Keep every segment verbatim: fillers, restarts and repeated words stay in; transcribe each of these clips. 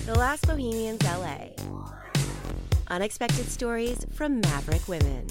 The Last Bohemians L A. Unexpected stories from maverick women.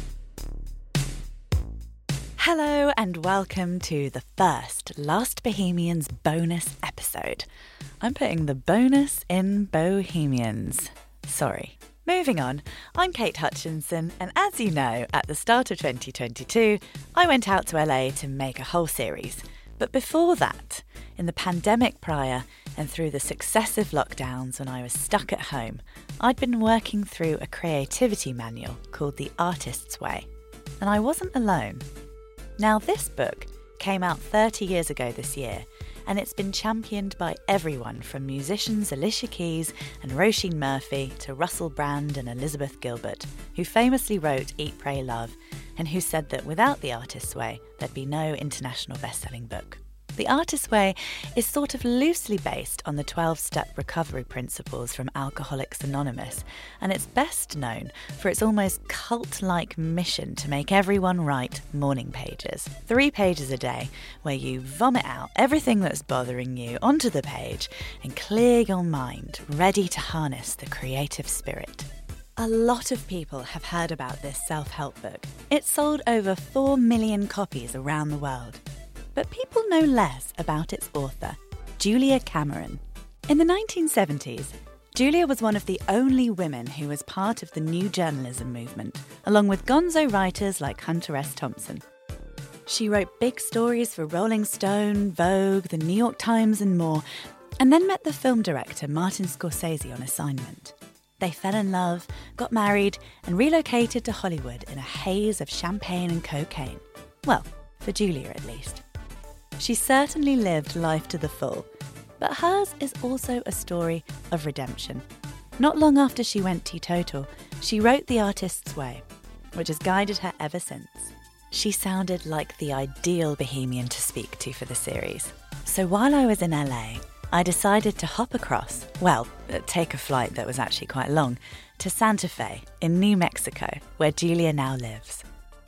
Hello and welcome to the first Last Bohemians bonus episode. I'm putting the bonus in Bohemians. Sorry. Moving on, I'm Kate Hutchinson, and as you know, at the start of twenty twenty-two, I went out to L A to make a whole series. But before that, in the pandemic prior and through the successive lockdowns when I was stuck at home, I'd been working through a creativity manual called The Artist's Way. And I wasn't alone. Now, this book came out thirty years ago this year, and it's been championed by everyone from musicians Alicia Keys and Roisin Murphy to Russell Brand and Elizabeth Gilbert, who famously wrote Eat, Pray, Love, and who said that without The Artist's Way, there'd be no international best-selling book. The Artist's Way is sort of loosely based on the twelve-step recovery principles from Alcoholics Anonymous, and it's best known for its almost cult-like mission to make everyone write morning pages. Three pages a day, where you vomit out everything that's bothering you onto the page and clear your mind, ready to harness the creative spirit. A lot of people have heard about this self-help book. It's sold over four million copies around the world. But people know less about its author, Julia Cameron. In the nineteen seventies, Julia was one of the only women who was part of the new journalism movement, along with gonzo writers like Hunter S. Thompson. She wrote big stories for Rolling Stone, Vogue, the New York Times and more, and then met the film director Martin Scorsese on assignment. They fell in love, got married, and relocated to Hollywood in a haze of champagne and cocaine. Well, for Julia at least. She certainly lived life to the full, but hers is also a story of redemption. Not long after she went teetotal, she wrote The Artist's Way, which has guided her ever since. She sounded like the ideal bohemian to speak to for the series. So while I was in L A, I decided to hop across, well, take a flight that was actually quite long, to Santa Fe in New Mexico, where Julia now lives.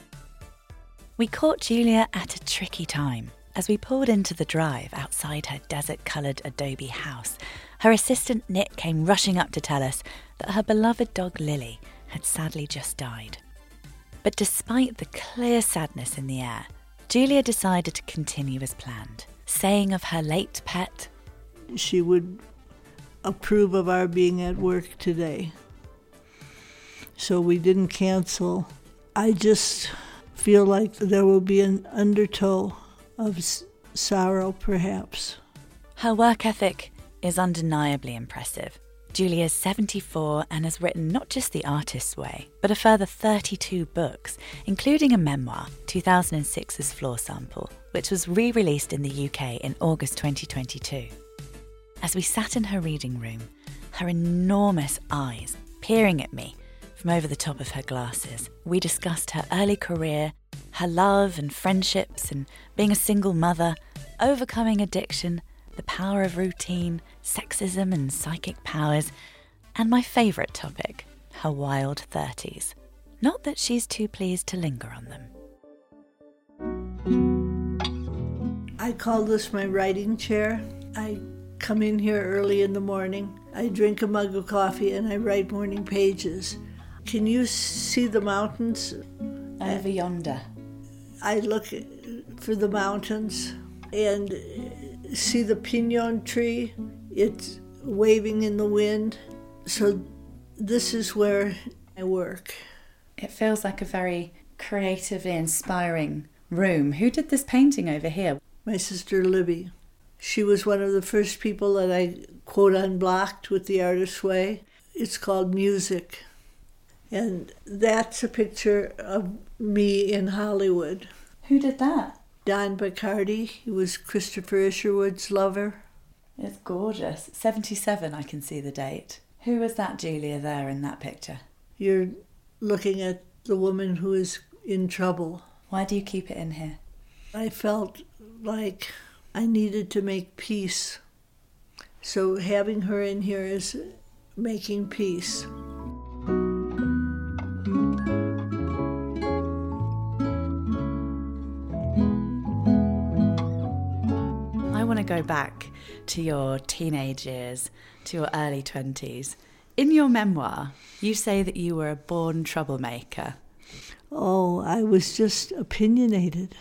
We caught Julia at a tricky time. As we pulled into the drive outside her desert-coloured adobe house, her assistant Nick came rushing up to tell us that her beloved dog Lily had sadly just died. But despite the clear sadness in the air, Julia decided to continue as planned, saying of her late pet, "She would approve of our being at work today. So we didn't cancel. I just feel like there will be an undertow of s- sorrow, perhaps." Her work ethic is undeniably impressive. Julia is seventy-four and has written not just The Artist's Way, but a further thirty-two books, including a memoir, two thousand six's Floor Sample, which was re-released in the U K in August twenty twenty-two. As we sat in her reading room, her enormous eyes peering at me from over the top of her glasses, we discussed her early career, her love and friendships and being a single mother, overcoming addiction, the power of routine, sexism and psychic powers, and my favourite topic, her wild thirties. Not that she's too pleased to linger on them. I call this my writing chair. I come in here early in the morning, I drink a mug of coffee, and I write morning pages. Can you see the mountains? Over yonder. I look for the mountains and see the pinon tree. It's waving in the wind. So this is where I work. It feels like a very creatively inspiring room. Who did this painting over here? My sister Libby. She was one of the first people that I quote unblocked with The Artist's Way. It's called Music. And that's a picture of me in Hollywood. Who did that? Don Bacardi. He was Christopher Isherwood's lover. It's gorgeous. seventy-seven, I can see the date. Who was that Julia there in that picture? You're looking at the woman who is in trouble. Why do you keep it in here? I felt like I needed to make peace. So having her in here is making peace. go back to your teenage years, to your early twenties. In your memoir, you say that you were a born troublemaker. Oh, I was just opinionated.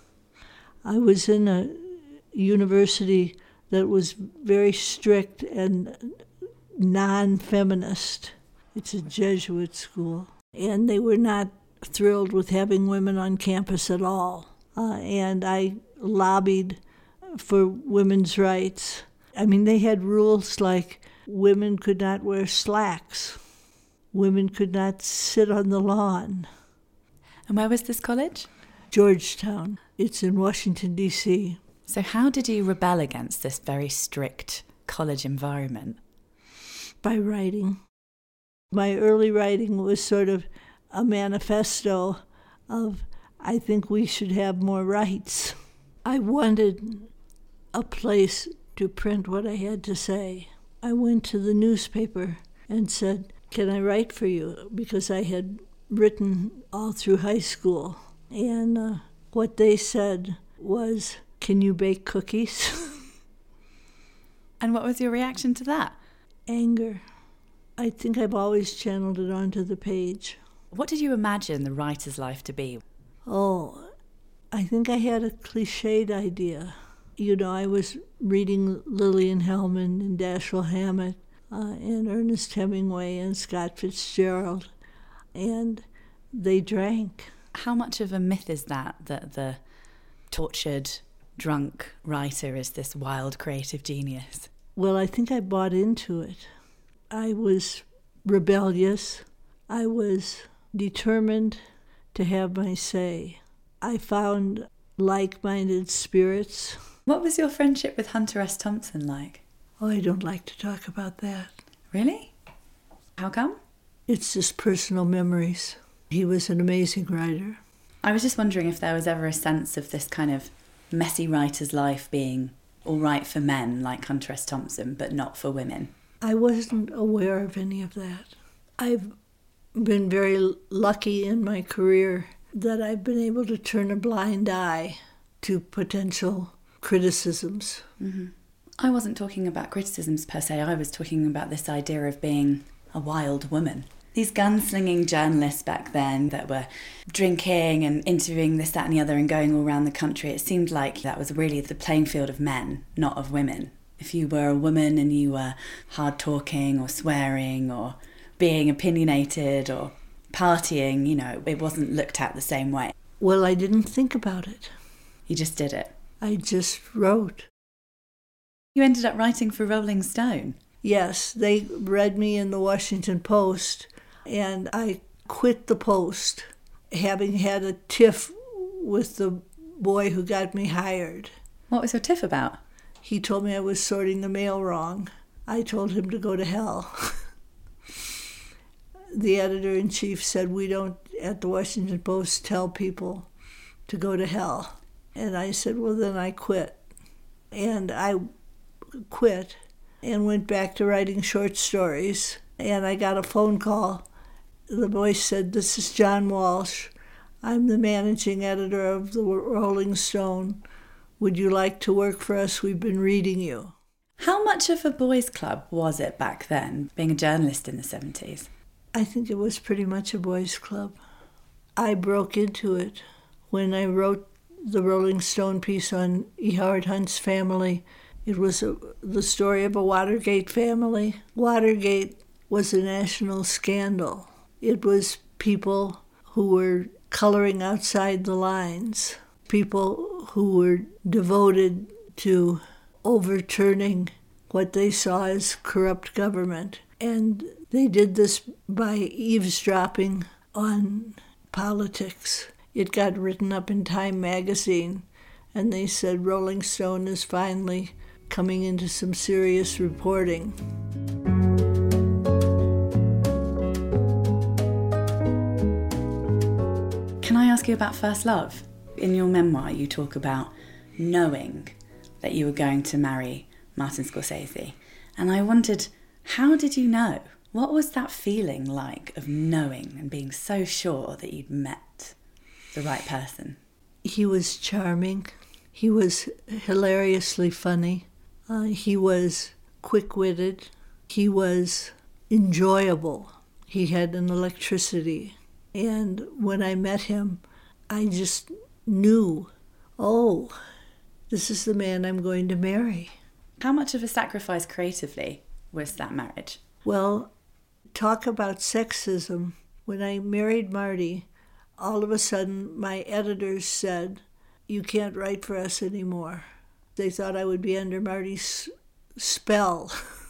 I was in a university that was very strict and non-feminist. It's a Jesuit school. And they were not thrilled with having women on campus at all. Uh, and I lobbied for women's rights. I mean, they had rules like women could not wear slacks. Women could not sit on the lawn. And where was this college? Georgetown. It's in Washington, D C So how did you rebel against this very strict college environment? By writing. My early writing was sort of a manifesto of, I think we should have more rights. I wanted a place to print what I had to say. I went to the newspaper and said, can I write for you? Because I had written all through high school. And uh, what they said was, can you bake cookies? And what was your reaction to that? Anger. I think I've always channeled it onto the page. What did you imagine the writer's life to be? Oh, I think I had a cliched idea. You know, I was reading Lillian Hellman and Dashiell Hammett uh, and Ernest Hemingway and Scott Fitzgerald, and they drank. How much of a myth is that, that the tortured, drunk writer is this wild creative genius? Well, I think I bought into it. I was rebellious. I was determined to have my say. I found like-minded spirits. What was your friendship with Hunter S. Thompson like? Oh, I don't like to talk about that. Really? How come? It's just personal memories. He was an amazing writer. I was just wondering if there was ever a sense of this kind of messy writer's life being all right for men like Hunter S. Thompson, but not for women. I wasn't aware of any of that. I've been very lucky in my career that I've been able to turn a blind eye to potential criticisms. Mm-hmm. I wasn't talking about criticisms per se. I was talking about this idea of being a wild woman. These gunslinging journalists back then that were drinking and interviewing this, that and the other and going all around the country, it seemed like that was really the playing field of men, not of women. If you were a woman and you were hard-talking or swearing or being opinionated or partying, you know, it wasn't looked at the same way. Well, I didn't think about it. You just did it. I just wrote. You ended up writing for Rolling Stone. Yes, they read me in the Washington Post, and I quit the Post, having had a tiff with the boy who got me hired. What was your tiff about? He told me I was sorting the mail wrong. I told him to go to hell. The editor-in-chief said, we don't, at the Washington Post, tell people to go to hell. And I said, well, then I quit. And I quit and went back to writing short stories. And I got a phone call. The voice said, this is John Walsh. I'm the managing editor of the Rolling Stone. Would you like to work for us? We've been reading you. How much of a boys' club was it back then, being a journalist in the seventies? I think it was pretty much a boys' club. I broke into it when I wrote the Rolling Stone piece on E. Howard Hunt's family. It was a, the story of a Watergate family. Watergate was a national scandal. It was people who were coloring outside the lines, people who were devoted to overturning what they saw as corrupt government. And they did this by eavesdropping on politics. It got written up in Time magazine, and they said Rolling Stone is finally coming into some serious reporting. Can I ask you about first love? In your memoir, you talk about knowing that you were going to marry Martin Scorsese. And I wondered, how did you know? What was that feeling like of knowing and being so sure that you'd met the right person? He was charming. He was hilariously funny. Uh, he was quick-witted. He was enjoyable. He had an electricity. And when I met him, I just knew, oh, this is the man I'm going to marry. How much of a sacrifice creatively was that marriage? Well, talk about sexism. When I married Marty, all of a sudden my editors said, you can't write for us anymore. They thought I would be under Marty's spell.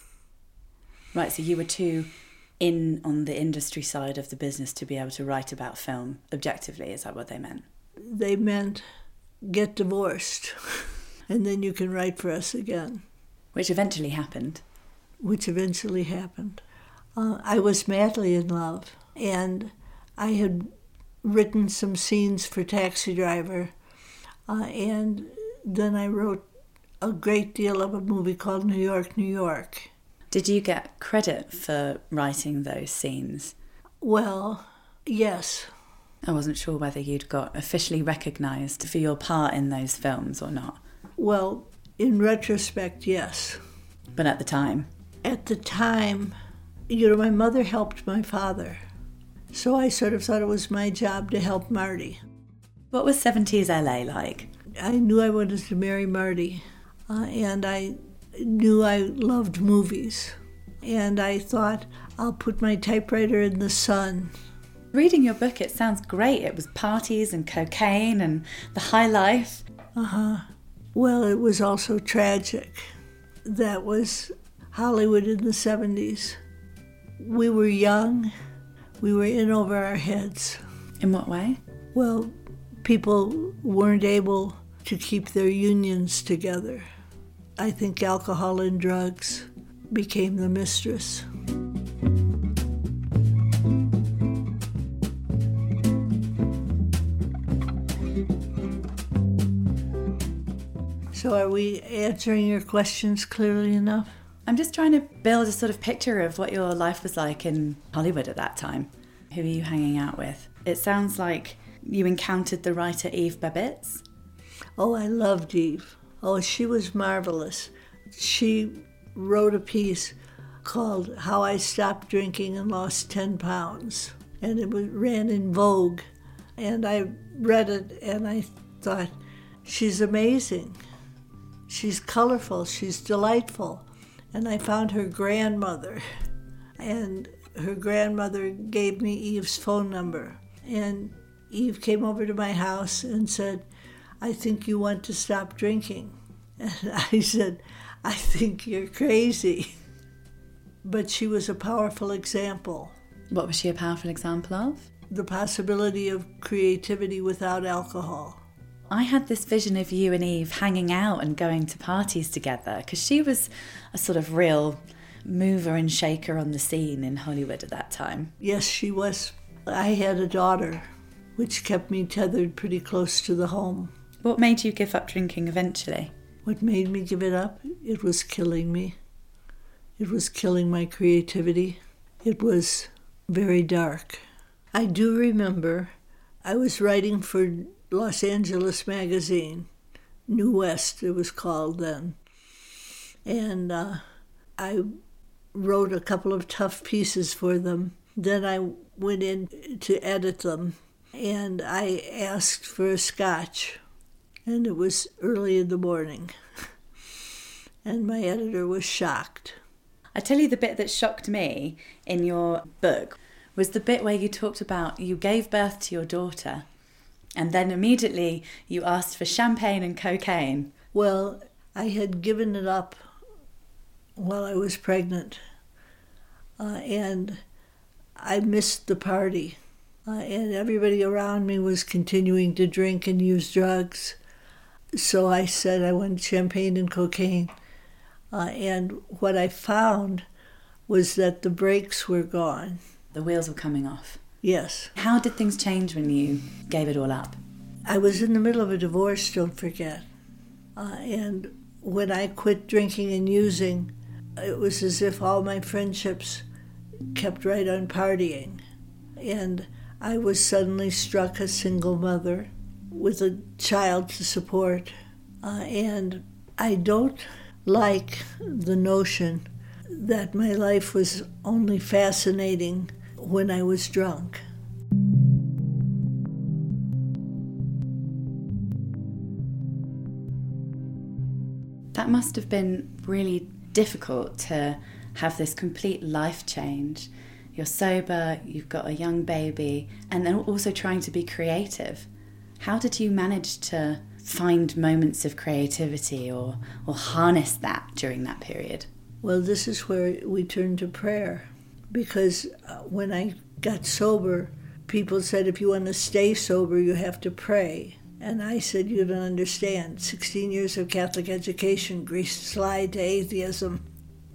Right, so you were too in on the industry side of the business to be able to write about film objectively. Is that what they meant? They meant get divorced, and then you can write for us again. Which eventually happened. Which eventually happened. Uh, I was madly in love, and I had written some scenes for Taxi Driver, uh, and then I wrote a great deal of a movie called New York, New York. Did you get credit for writing those scenes? Well, yes. I wasn't sure whether you'd got officially recognised for your part in those films or not. Well, in retrospect, yes. But at the time? At the time, you know, my mother helped my father. So I sort of thought it was my job to help Marty. What was seventies L A like? I knew I wanted to marry Marty, uh, and I knew I loved movies. And I thought, I'll put my typewriter in the sun. Reading your book, it sounds great. It was parties and cocaine and the high life. Uh-huh. Well, it was also tragic. That was Hollywood in the seventies. We were young. We were in over our heads. In what way? Well, people weren't able to keep their unions together. I think alcohol and drugs became the mistress. So are we answering your questions clearly enough? I'm just trying to build a sort of picture of what your life was like in Hollywood at that time. Who were you hanging out with? It sounds like you encountered the writer Eve Babitz. Oh, I loved Eve. Oh, she was marvelous. She wrote a piece called How I Stopped Drinking and Lost ten pounds. And it was, ran in Vogue. And I read it and I thought, she's amazing. She's colorful. She's delightful. And I found her grandmother. And her grandmother gave me Eve's phone number. And Eve came over to my house and said, I think you want to stop drinking. And I said, I think you're crazy. But she was a powerful example. What was she a powerful example of? The possibility of creativity without alcohol. I had this vision of you and Eve hanging out and going to parties together, because she was a sort of real mover and shaker on the scene in Hollywood at that time. Yes, she was. I had a daughter, which kept me tethered pretty close to the home. What made you give up drinking eventually? What made me give it up? It was killing me. It was killing my creativity. It was very dark. I do remember I was writing for Los Angeles Magazine, New West it was called then. And uh, I wrote a couple of tough pieces for them. Then I went in to edit them, and I asked for a scotch. And it was early in the morning. And my editor was shocked. I tell you, the bit that shocked me in your book was the bit where you talked about you gave birth to your daughter and then immediately you asked for champagne and cocaine. Well, I had given it up while I was pregnant, uh, and I missed the party. Uh, and everybody around me was continuing to drink and use drugs. So I said I wanted champagne and cocaine. Uh, and what I found was that the brakes were gone. The wheels were coming off. Yes. How did things change when you gave it all up? I was in the middle of a divorce, don't forget. Uh, and when I quit drinking and using, it was as if all my friendships kept right on partying. And I was suddenly struck a single mother with a child to support. Uh, and I don't like the notion that my life was only fascinating when I was drunk. That must have been really difficult to have this complete life change. You're sober, you've got a young baby, and then also trying to be creative. How did you manage to find moments of creativity or, or harness that during that period? Well, this is where we turn to prayer. Because uh, when I got sober, people said, if you want to stay sober, you have to pray. And I said, you don't understand. sixteen years of Catholic education greased slide to atheism.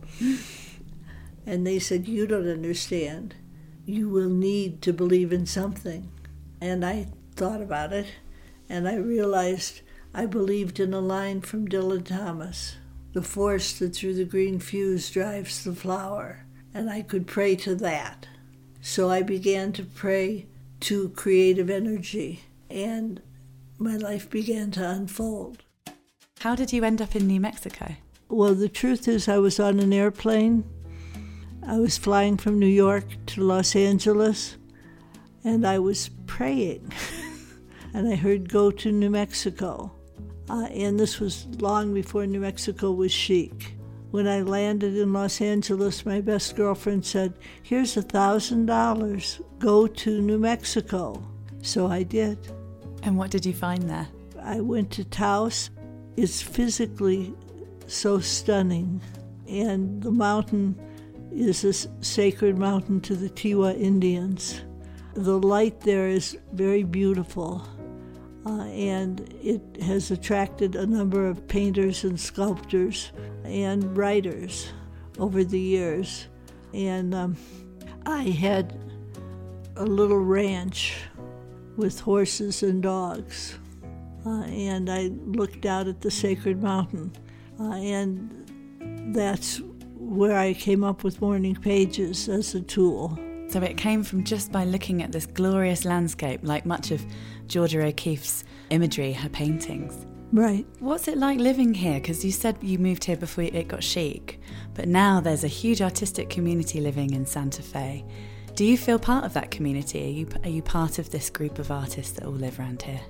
And they said, you don't understand. You will need to believe in something. And I thought about it, and I realized I believed in a line from Dylan Thomas, the force that through the green fuse drives the flower. And I could pray to that. So I began to pray to creative energy, and my life began to unfold. How did you end up in New Mexico? Well, the truth is I was on an airplane. I was flying from New York to Los Angeles, and I was praying. And I heard, go to New Mexico. Uh, and this was long before New Mexico was chic. When I landed in Los Angeles, my best girlfriend said, here's a thousand dollars, go to New Mexico. So I did. And what did you find there? I went to Taos. It's physically so stunning. And the mountain is a sacred mountain to the Tewa Indians. The light there is very beautiful. Uh, and it has attracted a number of painters and sculptors and writers over the years. And um, I had a little ranch with horses and dogs. Uh, and I looked out at the sacred mountain. Uh, and that's where I came up with Morning Pages as a tool. So it came from just by looking at this glorious landscape, like much of Georgia O'Keeffe's imagery, her paintings. Right. What's it like living here? Because you said you moved here before it got chic, but now there's a huge artistic community living in Santa Fe. Do you feel part of that community? Are you, are you part of this group of artists that all live around here?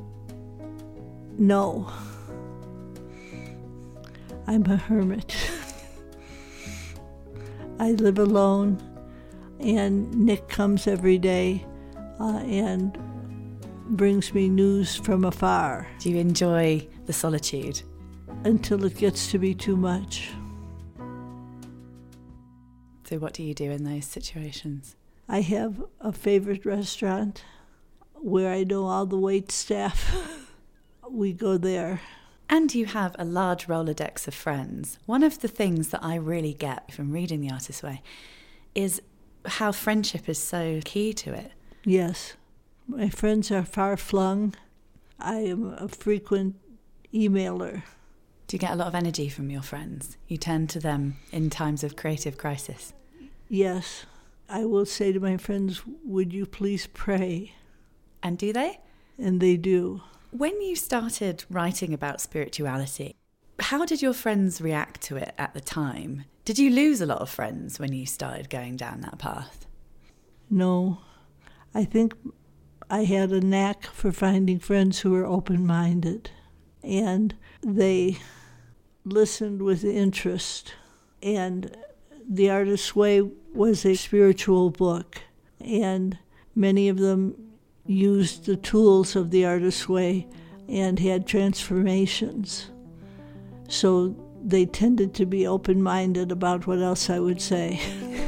No. I'm a hermit. I live alone, and Nick comes every day uh, and brings me news from afar. Do you enjoy the solitude? Until it gets to be too much. So what do you do in those situations? I have a favorite restaurant where I know all the wait staff. We go there. And you have a large Rolodex of friends. One of the things that I really get from reading The Artist's Way is how friendship is so key to it. Yes. My friends are far-flung. I am a frequent emailer. Do you get a lot of energy from your friends? You turn to them in times of creative crisis? Yes. I will say to my friends, would you please pray? And do they? And they do. When you started writing about spirituality, how did your friends react to it at the time? Did you lose a lot of friends when you started going down that path? No. I think I had a knack for finding friends who were open-minded, and they listened with interest. And The Artist's Way was a spiritual book, and many of them used the tools of The Artist's Way and had transformations. So they tended to be open-minded about what else I would say.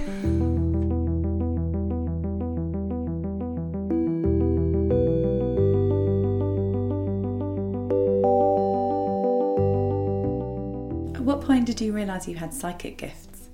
At what point did you realize you had psychic gifts?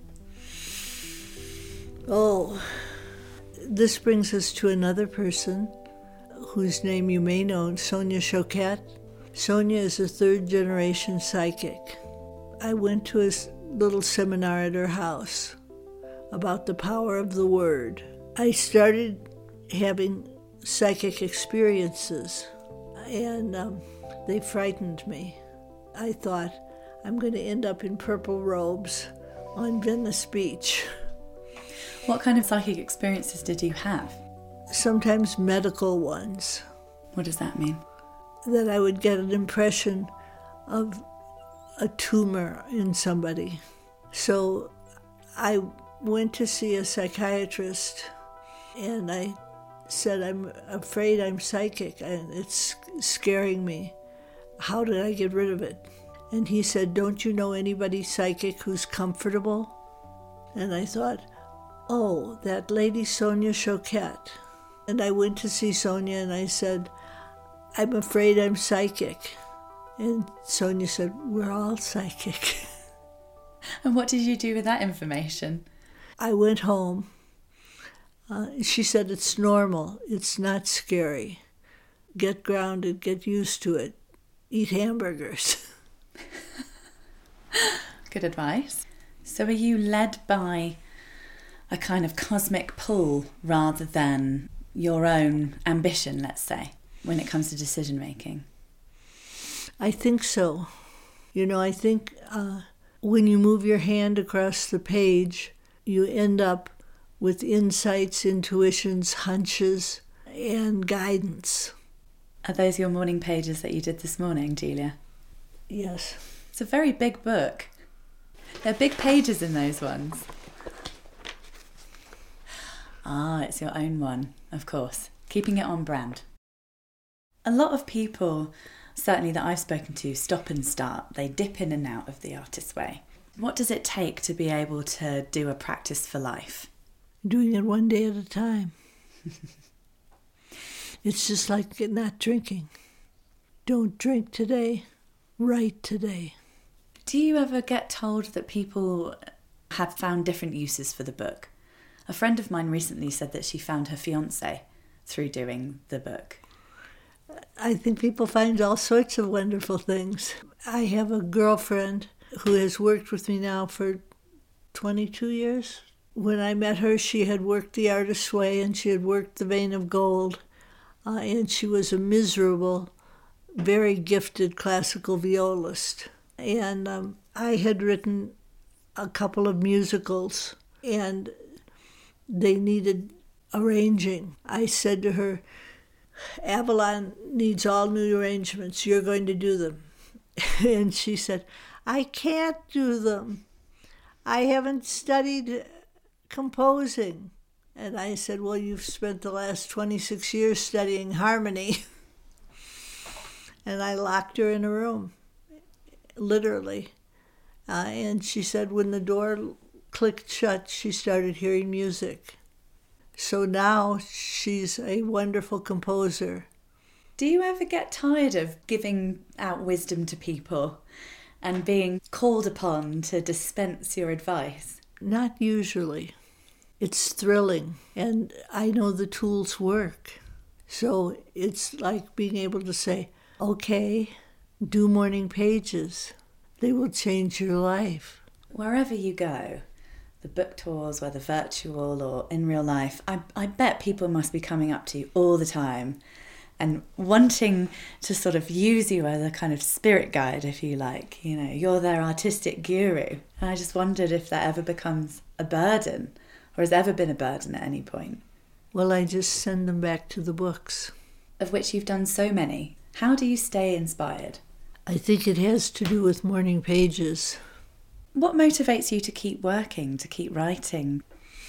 Oh, this brings us to another person whose name you may know, Sonia Choquette. Sonia is a third-generation psychic. I went to a little seminar at her house about the power of the word. I started having psychic experiences, and um, they frightened me. I thought, I'm going to end up in purple robes on Venice Beach. What kind of psychic experiences did you have? Sometimes medical ones. What does that mean? That I would get an impression of a tumor in somebody. So I went to see a psychiatrist, and I said, I'm afraid I'm psychic, and it's scaring me. How did I get rid of it? And he said, don't you know anybody psychic who's comfortable? And I thought, oh, that lady Sonia Choquette. And I went to see Sonia, and I said, I'm afraid I'm psychic. And Sonia said, we're all psychic. And what did you do with that information? I went home. Uh, she said, it's normal. It's not scary. Get grounded, get used to it. Eat hamburgers. Good advice. So are you led by a kind of cosmic pull rather than your own ambition, let's say, when it comes to decision making? I think so. You know, I think uh, when you move your hand across the page, you end up with insights, intuitions, hunches, and guidance. Are those your morning pages that you did this morning, Julia? Yes. It's a very big book. There are big pages in those ones. Ah, it's your own one, of course. Keeping it on brand. A lot of people, certainly that I've spoken to, stop and start. They dip in and out of the artist's way. What does it take to be able to do a practice for life? Doing it one day at a time. It's just like not drinking. Don't drink today, write today. Do you ever get told that people have found different uses for the book? A friend of mine recently said that she found her fiancé through doing the book. I think people find all sorts of wonderful things. I have a girlfriend who has worked with me now for twenty-two years. When I met her, she had worked The Artist's Way and she had worked The Vein of Gold. Uh, and she was a miserable, very gifted classical violist. And um, I had written a couple of musicals, and they needed arranging. I said to her, Avalon needs all new arrangements. You're going to do them. And she said, I can't do them. I haven't studied composing. And I said, well, you've spent the last twenty-six years studying harmony. And I locked her in a room, literally. Uh, and she said when the door clicked shut, she started hearing music. So now she's a wonderful composer. Do you ever get tired of giving out wisdom to people and being called upon to dispense your advice? Not usually. It's thrilling, and I know the tools work. So it's like being able to say, okay, do morning pages. They will change your life. Wherever you go, the book tours, whether virtual or in real life, I, I bet people must be coming up to you all the time and wanting to sort of use you as a kind of spirit guide, if you like. You know, you're their artistic guru. And I just wondered if that ever becomes a burden, or has ever been a burden at any point. Well, I just send them back to the books. Of which you've done so many. How do you stay inspired? I think it has to do with morning pages. What motivates you to keep working, to keep writing?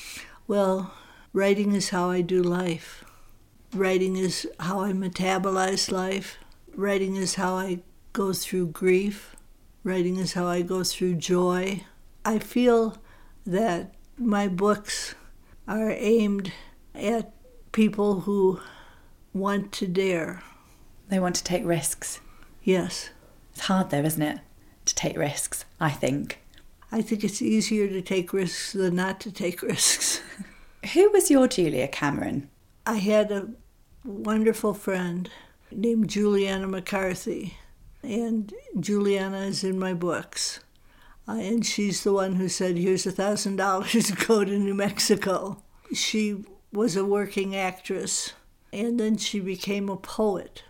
Well, writing is how I do life. Writing is how I metabolize life. Writing is how I go through grief. Writing is how I go through joy. I feel that my books are aimed at people who want to dare. They want to take risks. Yes. It's hard though, isn't it, to take risks, I think. I think it's easier to take risks than not to take risks. Who was your Julia Cameron? I had a wonderful friend named Juliana McCarthy, and Juliana is in my books. Uh, and she's the one who said, here's a thousand dollars to go to New Mexico. She was a working actress, and then she became a poet.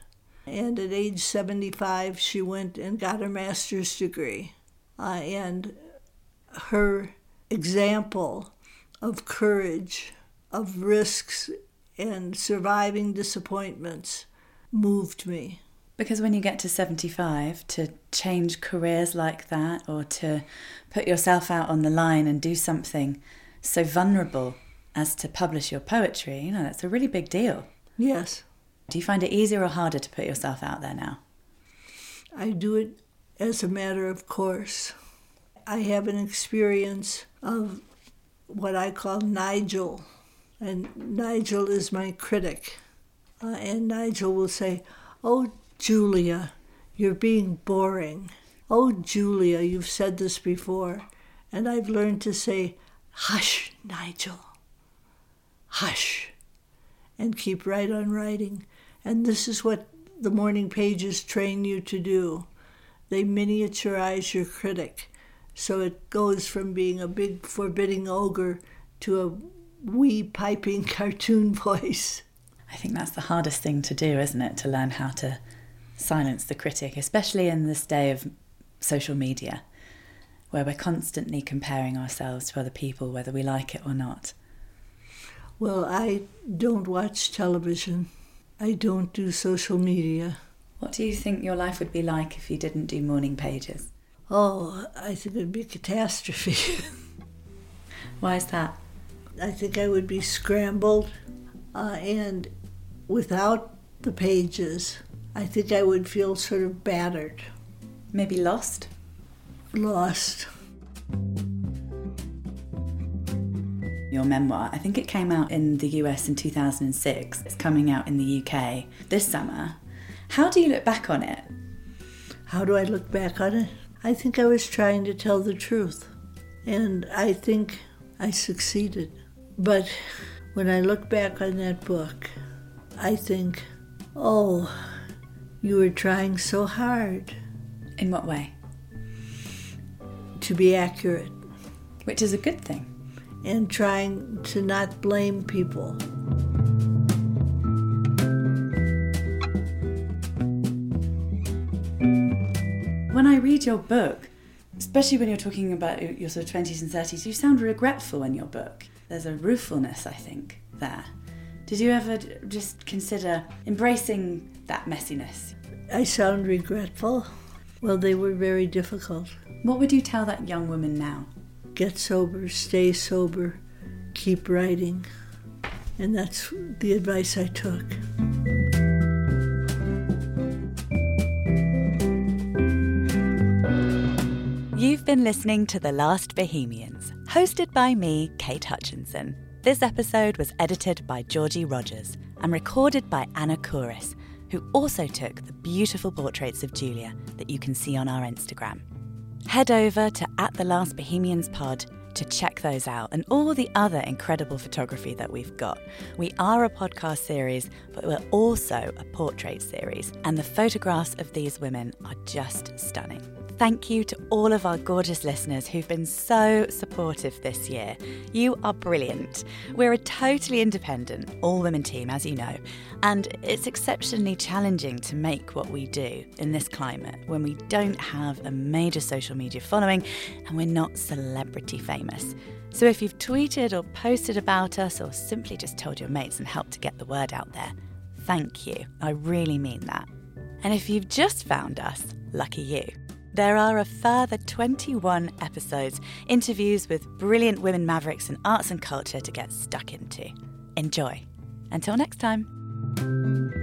And at age seventy-five, she went and got her master's degree. Uh, and her example of courage, of risks, and surviving disappointments moved me. Because when you get to seventy-five, to change careers like that, or to put yourself out on the line and do something so vulnerable as to publish your poetry, you know, that's a really big deal. Yes. Do you find it easier or harder to put yourself out there now? I do it as a matter of course. I have an experience of what I call Nigel. And Nigel is my critic. Uh, and Nigel will say, "Oh, Julia, you're being boring. Oh, Julia, you've said this before." And I've learned to say, "Hush, Nigel. Hush." And keep right on writing. And this is what the morning pages train you to do. They miniaturize your critic. So it goes from being a big forbidding ogre to a wee piping cartoon voice. I think that's the hardest thing to do, isn't it? To learn how to silence the critic, especially in this day of social media, where we're constantly comparing ourselves to other people, whether we like it or not. Well, I don't watch television. I don't do social media. What do you think your life would be like if you didn't do morning pages? Oh, I think it would be a catastrophe. Why is that? I think I would be scrambled, uh, and without the pages, I think I would feel sort of battered. Maybe lost? Lost. Your memoir, I think it came out in the U S in two thousand six. It's coming out in the U K this summer. How do you look back on it? How do I look back on it? I think I was trying to tell the truth, and I think I succeeded. But when I look back on that book, I think, oh, you were trying so hard. In what way? To be accurate. Which is a good thing. And trying to not blame people. When I read your book, especially when you're talking about your sort of twenties and thirties, you sound regretful in your book. There's a ruefulness, I think, there. Did you ever just consider embracing that messiness? I sound regretful. Well, they were very difficult. What would you tell that young woman now? Get sober, stay sober, keep writing. And that's the advice I took. You've been listening to The Last Bohemians, hosted by me, Kate Hutchinson. This episode was edited by Georgie Rogers and recorded by Anna Kouris, who also took the beautiful portraits of Julia that you can see on our Instagram. Head over to at The Last Bohemians Pod to check those out and all the other incredible photography that we've got. We are a podcast series, but we're also a portrait series, and the photographs of these women are just stunning. Thank you to all of our gorgeous listeners who've been so supportive this year. You are brilliant. We're a totally independent, all-women team, as you know, and it's exceptionally challenging to make what we do in this climate when we don't have a major social media following and we're not celebrity famous. So if you've tweeted or posted about us or simply just told your mates and helped to get the word out there, thank you. I really mean that. And if you've just found us, lucky you. There are a further twenty-one episodes, interviews with brilliant women mavericks in arts and culture to get stuck into. Enjoy. Until next time.